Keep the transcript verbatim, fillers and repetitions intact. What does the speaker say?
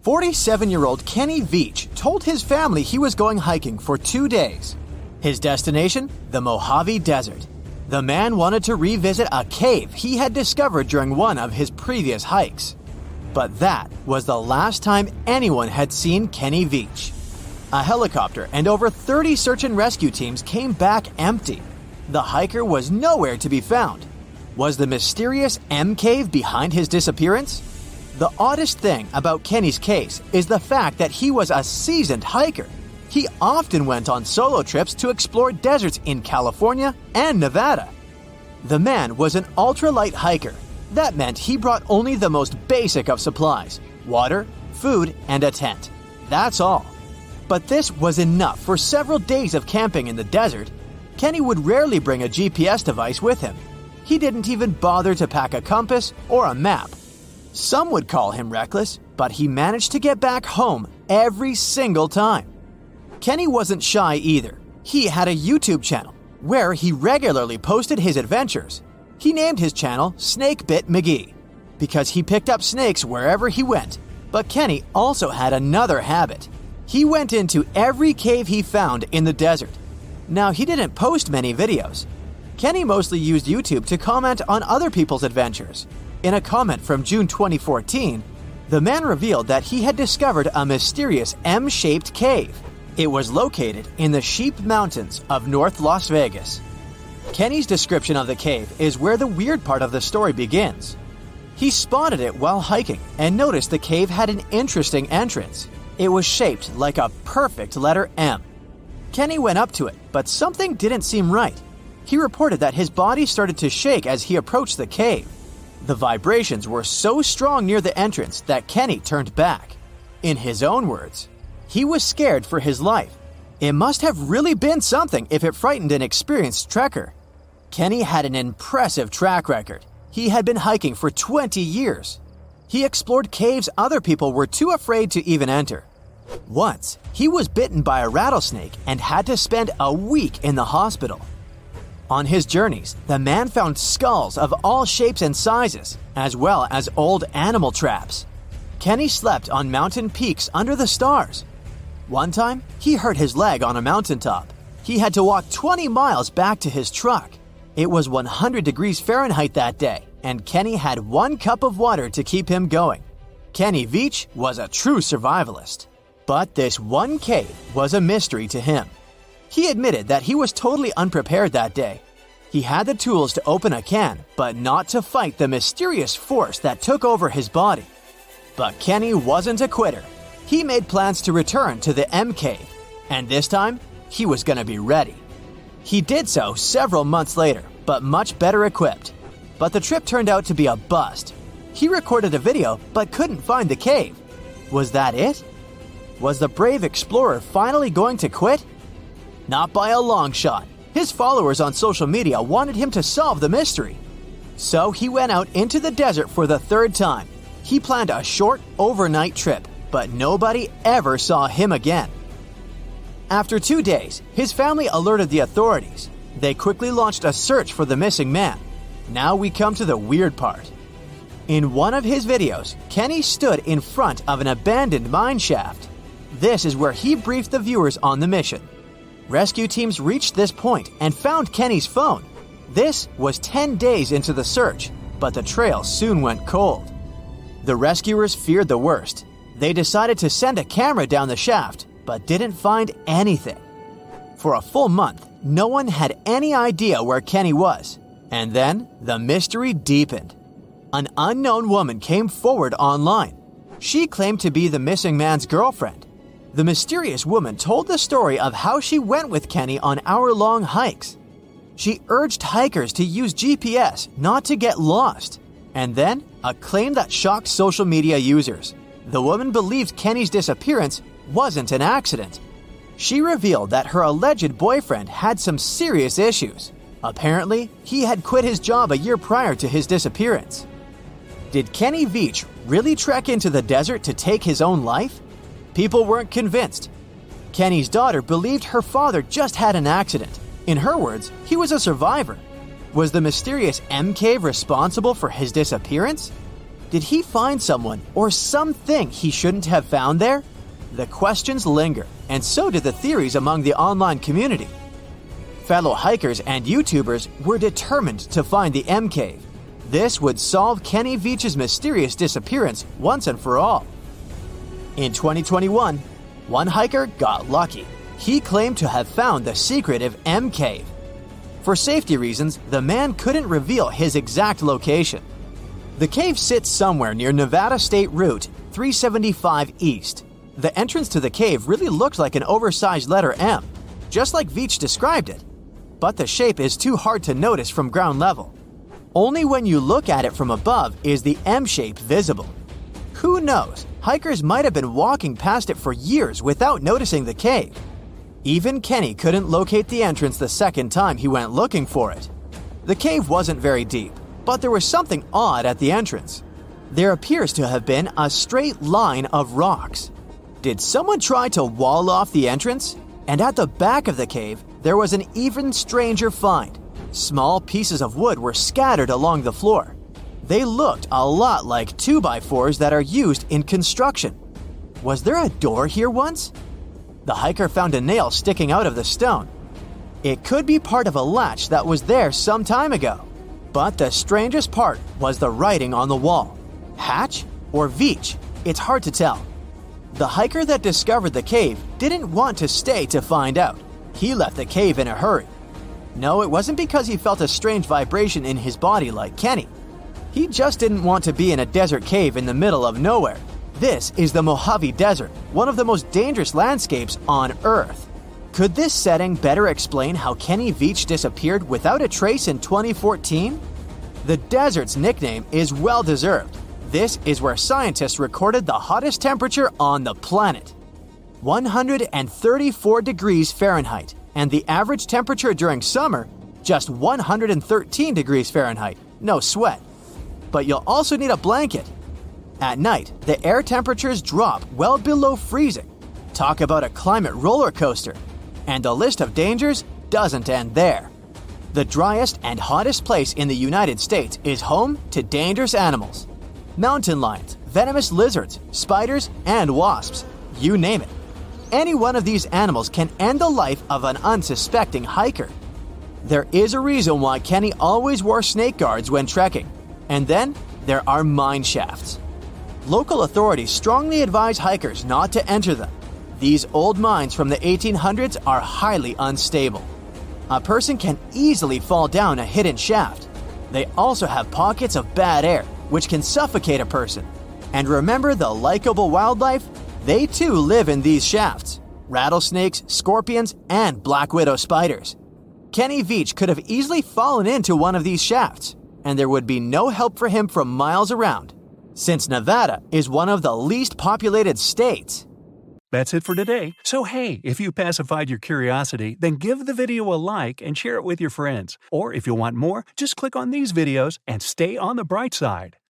forty-seven-year-old Kenny Veach told his family he was going hiking for two days. His destination? The Mojave Desert. The man wanted to revisit a cave he had discovered during one of his previous hikes. But that was the last time anyone had seen Kenny Veach. A helicopter and over thirty search and rescue teams came back empty. The hiker was nowhere to be found. Was the mysterious M Cave behind his disappearance? The oddest thing about Kenny's case is the fact that he was a seasoned hiker. He often went on solo trips to explore deserts in California and Nevada. The man was an ultralight hiker. That meant he brought only the most basic of supplies: water, food, and a tent. That's all. But this was enough for several days of camping in the desert. Kenny would rarely bring a G P S device with him. He didn't even bother to pack a compass or a map. Some would call him reckless, but he managed to get back home every single time. Kenny wasn't shy either. He had a YouTube channel where he regularly posted his adventures. He named his channel Snakebit McGee because he picked up snakes wherever he went. But Kenny also had another habit. He went into every cave he found in the desert. Now, he didn't post many videos. Kenny mostly used YouTube to comment on other people's adventures. In a comment from June twenty fourteen, the man revealed that he had discovered a mysterious M-shaped cave. It was located in the Sheep Mountains of North Las Vegas. Kenny's description of the cave is where the weird part of the story begins. He spotted it while hiking and noticed the cave had an interesting entrance. It was shaped like a perfect letter M. Kenny went up to it, but something didn't seem right. He reported that his body started to shake as he approached the cave. The vibrations were so strong near the entrance that Kenny turned back. In his own words, he was scared for his life. It must have really been something if it frightened an experienced trekker. Kenny had an impressive track record. He had been hiking for twenty years. He explored caves other people were too afraid to even enter. Once, he was bitten by a rattlesnake and had to spend a week in the hospital. On his journeys, the man found skulls of all shapes and sizes, as well as old animal traps. Kenny slept on mountain peaks under the stars. One time, he hurt his leg on a mountaintop. He had to walk twenty miles back to his truck. It was one hundred degrees Fahrenheit that day, and Kenny had one cup of water to keep him going. Kenny Veach was a true survivalist. But this one cave was a mystery to him. He admitted that he was totally unprepared that day. He had the tools to open a can, but not to fight the mysterious force that took over his body. But Kenny wasn't a quitter. He made plans to return to the M Cave, and this time, he was going to be ready. He did so several months later, but much better equipped. But the trip turned out to be a bust. He recorded a video, but couldn't find the cave. Was that it? Was the brave explorer finally going to quit? Not by a long shot. His followers on social media wanted him to solve the mystery. So he went out into the desert for the third time. He planned a short, overnight trip, but nobody ever saw him again. After two days, his family alerted the authorities. They quickly launched a search for the missing man. Now we come to the weird part. In one of his videos, Kenny stood in front of an abandoned mine shaft. This is where he briefed the viewers on the mission. Rescue teams reached this point and found Kenny's phone. This was ten days into the search, but the trail soon went cold. The rescuers feared the worst. They decided to send a camera down the shaft, but didn't find anything. For a full month, no one had any idea where Kenny was. And then, the mystery deepened. An unknown woman came forward online. She claimed to be the missing man's girlfriend. The mysterious woman told the story of how she went with Kenny on hour-long hikes. She urged hikers to use G P S not to get lost. And then, a claim that shocked social media users. The woman believed Kenny's disappearance wasn't an accident. She revealed that her alleged boyfriend had some serious issues. Apparently, he had quit his job a year prior to his disappearance. Did Kenny Veach really trek into the desert to take his own life? People weren't convinced. Kenny's daughter believed her father just had an accident. In her words, he was a survivor. Was the mysterious M Cave responsible for his disappearance? Did he find someone or something he shouldn't have found there? The questions linger, and so did the theories among the online community. Fellow hikers and YouTubers were determined to find the M Cave. This would solve Kenny Veach's mysterious disappearance once and for all. In twenty twenty-one, one hiker got lucky. He claimed to have found the secretive M Cave. For safety reasons, the man couldn't reveal his exact location. The cave sits somewhere near Nevada State Route three seventy-five East. The entrance to the cave really looked like an oversized letter M, just like Veach described it. But the shape is too hard to notice from ground level. Only when you look at it from above is the M shape visible. Who knows, hikers might have been walking past it for years without noticing the cave. Even Kenny couldn't locate the entrance the second time he went looking for it. The cave wasn't very deep, but there was something odd at the entrance. There appears to have been a straight line of rocks. Did someone try to wall off the entrance? And at the back of the cave, there was an even stranger find. Small pieces of wood were scattered along the floor. They looked a lot like two by fours that are used in construction. Was there a door here once? The hiker found a nail sticking out of the stone. It could be part of a latch that was there some time ago. But the strangest part was the writing on the wall. Hatch or Veach? It's hard to tell. The hiker that discovered the cave didn't want to stay to find out. He left the cave in a hurry. No, it wasn't because he felt a strange vibration in his body like Kenny. He just didn't want to be in a desert cave in the middle of nowhere. This is the Mojave Desert, one of the most dangerous landscapes on Earth. Could this setting better explain how Kenny Veach disappeared without a trace in twenty fourteen? The desert's nickname is well-deserved. This is where scientists recorded the hottest temperature on the planet. one hundred thirty-four degrees Fahrenheit, and the average temperature during summer, just one hundred thirteen degrees Fahrenheit. No sweat. But you'll also need a blanket. At night, the air temperatures drop well below freezing. Talk about a climate roller coaster. And the list of dangers doesn't end there. The driest and hottest place in the United States is home to dangerous animals. Mountain lions, venomous lizards, spiders, and wasps. You name it. Any one of these animals can end the life of an unsuspecting hiker. There is a reason why Kenny always wore snake guards when trekking. And then there are mine shafts. Local authorities strongly advise hikers not to enter them. These old mines from the eighteen hundreds are highly unstable. A person can easily fall down a hidden shaft. They also have pockets of bad air, which can suffocate a person. And remember the likable wildlife? They too live in these shafts. Rattlesnakes, scorpions, and black widow spiders. Kenny Veach could have easily fallen into one of these shafts, and there would be no help for him from miles around, since Nevada is one of the least populated states. That's it for today. So hey, if you pacified your curiosity, then give the video a like and share it with your friends. Or if you want more, just click on these videos and stay on the bright side.